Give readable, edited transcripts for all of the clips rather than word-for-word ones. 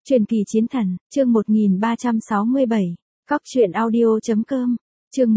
Truyền kỳ chiến thần, chương 1367, Cóc truyện audio.com, chương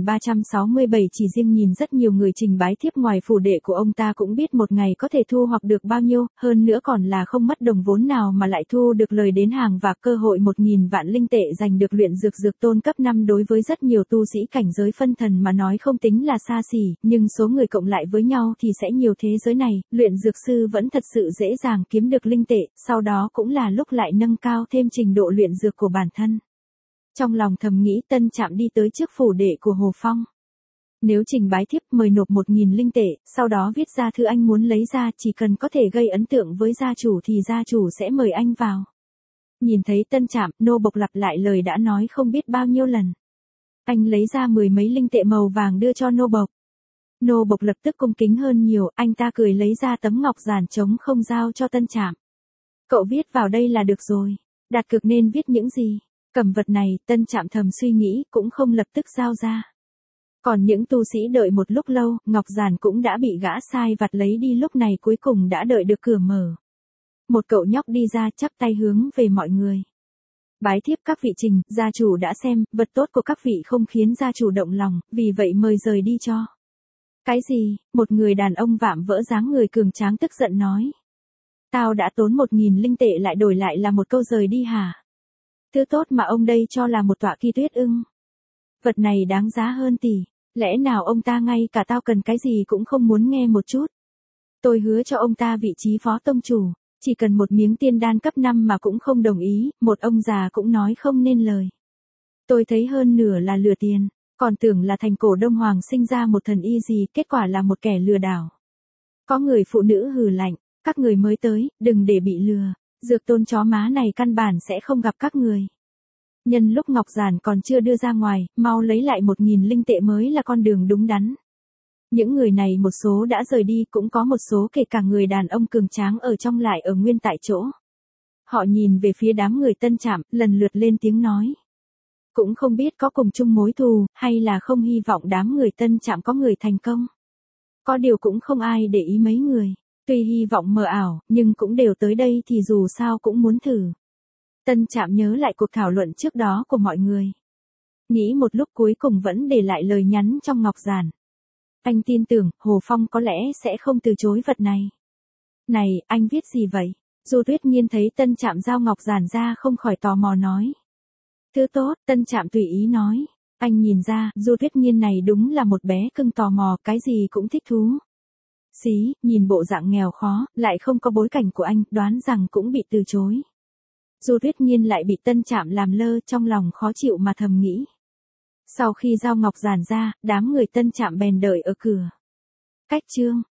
1367. Chỉ riêng nhìn rất nhiều người trình bái thiếp ngoài phủ đệ của ông ta cũng biết một ngày có thể thu hoạch được bao nhiêu, hơn nữa còn là không mất đồng vốn nào mà lại thu được lời đến hàng và cơ hội 1.000 vạn linh tệ giành được luyện dược tôn cấp 5 đối với rất nhiều tu sĩ cảnh giới phân thần mà nói không tính là xa xỉ, nhưng số người cộng lại với nhau thì sẽ nhiều thế giới này, luyện dược sư vẫn thật sự dễ dàng kiếm được linh tệ, sau đó cũng là lúc lại nâng cao thêm trình độ luyện dược của bản thân. Trong lòng thầm nghĩ Tân Trạm đi tới trước phủ đệ của Hồ Phong. Nếu trình bái thiếp mời nộp 1.000 linh tệ, sau đó viết ra thư anh muốn lấy ra, chỉ cần có thể gây ấn tượng với gia chủ thì gia chủ sẽ mời anh vào. Nhìn thấy Tân Trạm, nô bộc lặp lại lời đã nói không biết bao nhiêu lần. Anh lấy ra 10 mấy linh tệ màu vàng đưa cho nô bộc. Nô bộc lập tức cung kính hơn nhiều, anh ta cười lấy ra tấm ngọc giản trống không giao cho Tân Trạm. Cậu viết vào đây là được rồi, đặt cược nên viết những gì? Cầm vật này, Tân Trạm thầm suy nghĩ, cũng không lập tức giao ra. Còn những tu sĩ đợi một lúc lâu, ngọc giản cũng đã bị gã sai vặt lấy đi, lúc này cuối cùng đã đợi được cửa mở. Một cậu nhóc đi ra chắp tay hướng về mọi người. Bái thiếp các vị trình, gia chủ đã xem, vật tốt của các vị không khiến gia chủ động lòng, vì vậy mời rời đi cho. Cái gì? Một người đàn ông vạm vỡ dáng người cường tráng tức giận nói. Tao đã tốn 1.000 linh tệ lại đổi lại là một câu rời đi hả? Thứ tốt mà ông đây cho là một tọa kỳ tuyết ưng. Vật này đáng giá hơn tỷ, lẽ nào ông ta ngay cả tao cần cái gì cũng không muốn nghe một chút. Tôi hứa cho ông ta vị trí phó tông chủ, chỉ cần một miếng tiên đan cấp 5 mà cũng không đồng ý, một ông già cũng nói không nên lời. Tôi thấy hơn nửa là lừa tiền, còn tưởng là thành cổ Đông Hoàng sinh ra một thần y gì, kết quả là một kẻ lừa đảo. Có người phụ nữ hừ lạnh, các người mới tới, đừng để bị lừa. Dược tôn chó má này căn bản sẽ không gặp các người. Nhân lúc ngọc giản còn chưa đưa ra ngoài, mau lấy lại 1.000 linh tệ mới là con đường đúng đắn. Những người này một số đã rời đi, cũng có một số kể cả người đàn ông cường tráng ở trong lại ở nguyên tại chỗ. Họ nhìn về phía đám người Tân Trạm, lần lượt lên tiếng nói. Cũng không biết có cùng chung mối thù, hay là không hy vọng đám người Tân Trạm có người thành công. Có điều cũng không ai để ý mấy người. Tuy hy vọng mờ ảo, nhưng cũng đều tới đây thì dù sao cũng muốn thử. Tân Trạm nhớ lại cuộc thảo luận trước đó của mọi người. Nghĩ một lúc cuối cùng vẫn để lại lời nhắn trong ngọc giản. Anh tin tưởng, Hồ Phong có lẽ sẽ không từ chối vật này. Này, anh viết gì vậy? Du Tuyết Nghiên thấy Tân Trạm giao ngọc giản ra không khỏi tò mò nói. Thứ tốt, Tân Trạm tùy ý nói. Anh nhìn ra, Du Tuyết Nghiên này đúng là một bé cưng tò mò, cái gì cũng thích thú. Xí, nhìn bộ dạng nghèo khó, lại không có bối cảnh của anh, đoán rằng cũng bị từ chối. Du Tuyết Nghiên lại bị Tân Trạm làm lơ, trong lòng khó chịu mà thầm nghĩ. Sau khi giao ngọc giản ra, đám người Tân Trạm bèn đợi ở cửa. Cách chương